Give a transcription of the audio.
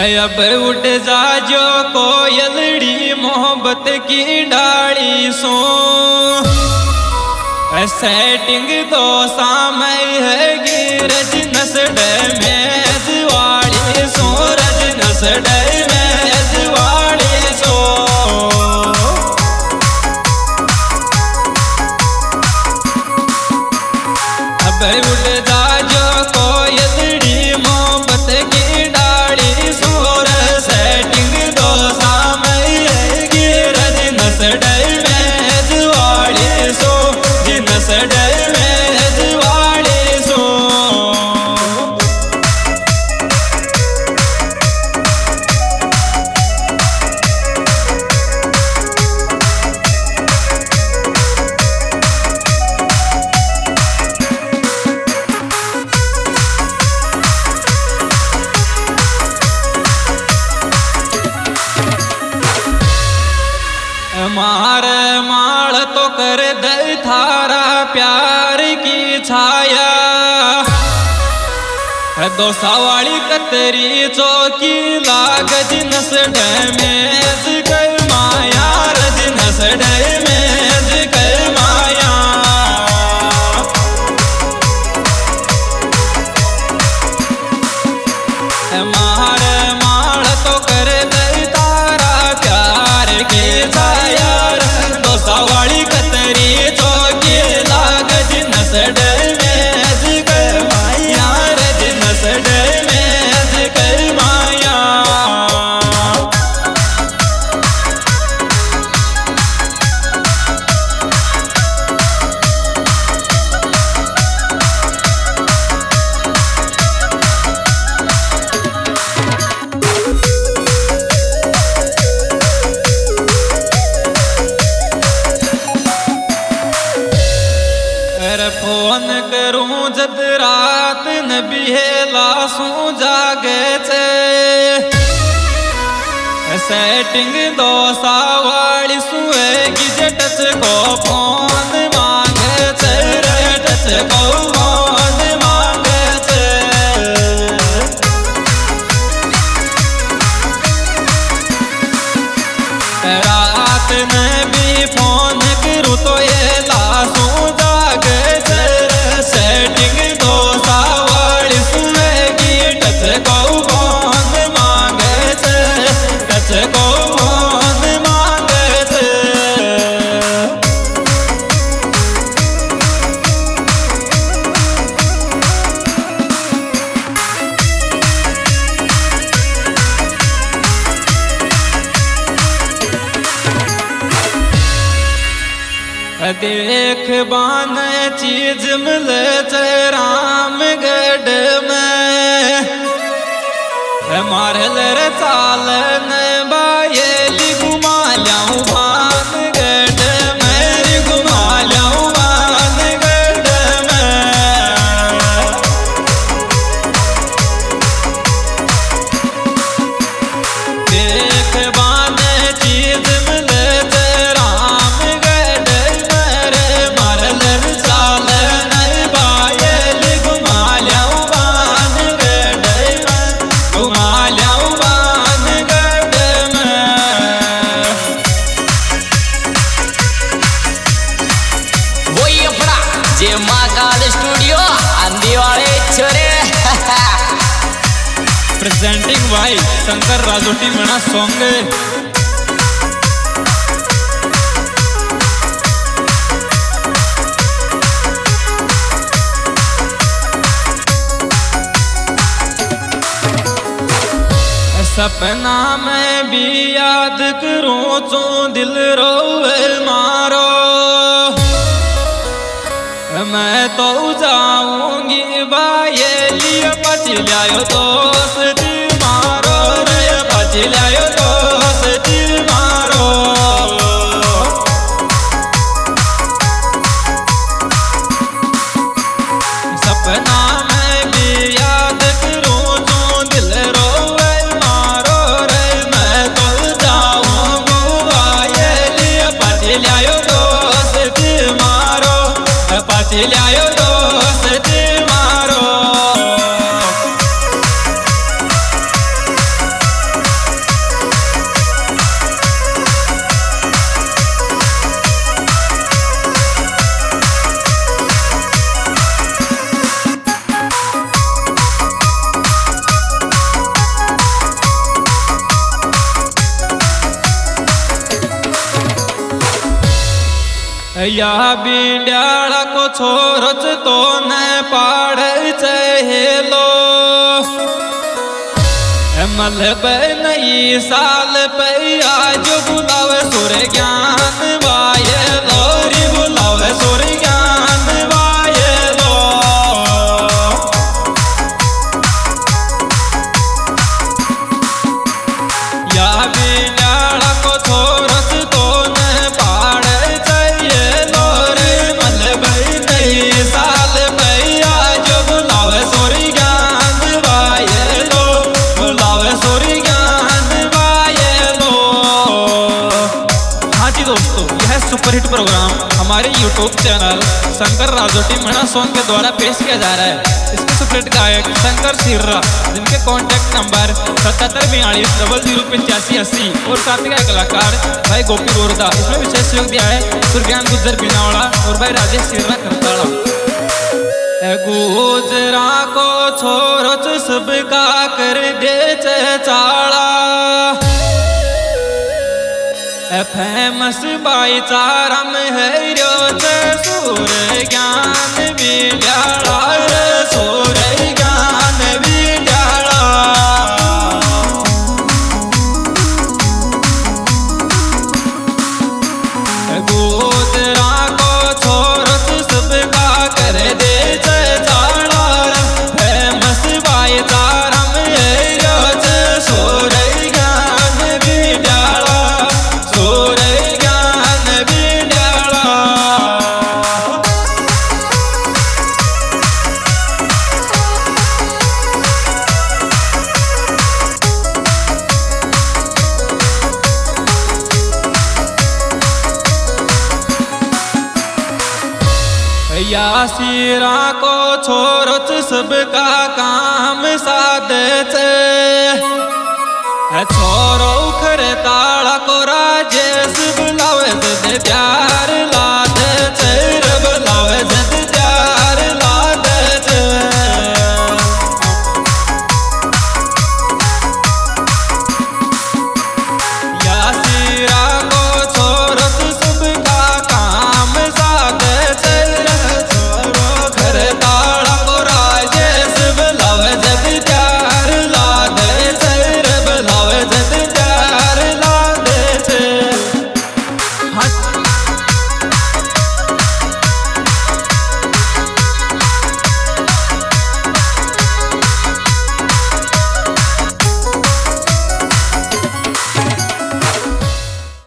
अब उठ जाजो कोयलड़ी मोहब्बत की डाली सो सेटिंग दो समय है गिरज नसड में जवाड़ी सो रज नसड में जवाड़ी सो अब उठ जाजो कोयलड़ी मोहब्बत की डाली सो सेटिंग दो समय है गिरज नसड में जवाड़ी सो नसड में जवाड़ी सो मार माल तो कर दे थारा प्यार की छाया दो सवाली कतरी चौकी लागज नसड में जगल माया रज नसड में जगल माया मार माल तो कर दे तारा प्यार की छाया दो सवाली कतरी चौकी लागज नसड में जगल माया रज नसड में जगल माया फोन करूं जब रात न बिहेला सू जागे सेटिंग दो सावाड़ी सुएगी जटच को फोन मांगे टच को फोन मांगे रात में भी फोन करूं तो ये लासू जागे सेटिंग दो सावाड़ी सुनेगी टच को फोन मांगे टच को फोन मांगे देख बान चीज मिले रामगढ़ में मारल रे चालन बायली घुमा लाऊं भानगढ़ में घुमा लाऊं भानगढ़ में देख बान चीज मिले प्रेजेंटिंग भाई शंकर राजोटी मना सॉन्ग सपना में भी याद करूं तो दिल रोवे मारो मैं तो जाऊंगी बायली बच लायो दोस्त मारो रे बच लायो दोस्त मारो सपना में भी याद करूं तो दिल रोवे मारो रे मैं तो जाऊंगी बायली बच लायो दोस्त मारो बच लायो दोस्त मारो या बिंड्याला को छोरच तो न पाड़ चहेलो मल नई साल पे आज बुलावे सुर ज्ञान वायलो रे बुलावे सुर ज्ञान वायलो या बिंड्याला को छोरच तो न पाड़ चहेलो रे मल नई साल पे आज बुलावे सुर ज्ञान वायलो सूर्य ज्ञान वायलो। हाँ जी दोस्तों, यह सुपरहिट प्रोग्राम हमारे YouTube channel Shankar Rajoti Meena song के द्वारा पेश किया जा रहा है। इसके सुपरहिट गायक शंकर सिर्रा, जिनके कॉन्टैक्ट नंबर 7742008580 और साथी का कलाकार भाई गोपी गोरदा। इसमें विशेष सहयोग दिया है सुरज्ञान गुज्जर बिनावड़ा और भाई राजेश सिर्रा करताड़ा। गुजरा को छोरच सबका कर दे चाला फेमस भाईचारा में है सूर ज्ञान बिंड्याला सूर ज्ञान बिंड्याला गुजरा को छोरच सबका कर दे या सिरा को छोरच सबका काम साधे छोरो खरे ताड़ा को राजेश बुलावे दे